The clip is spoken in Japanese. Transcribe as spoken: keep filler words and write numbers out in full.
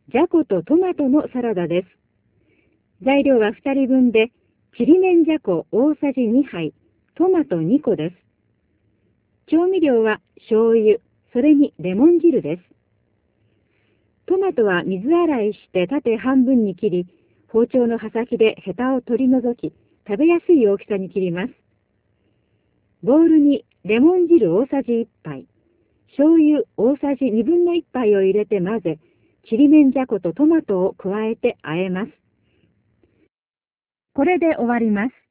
じゃことトマトのサラダです。材料はふたりぶんで、ちりめんじゃこ大さじにはい、トマトにこです。調味料は醤油、それにレモン汁です。トマトは水洗いして縦半分に切り、包丁の刃先でヘタを取り除き、食べやすい大きさに切ります。ボウルにレモン汁大さじいっぱい、醤油大さじにぶんのいっぱいを入れて混ぜ、ちりめんじゃことトマトを加えて和えます。これで終わります。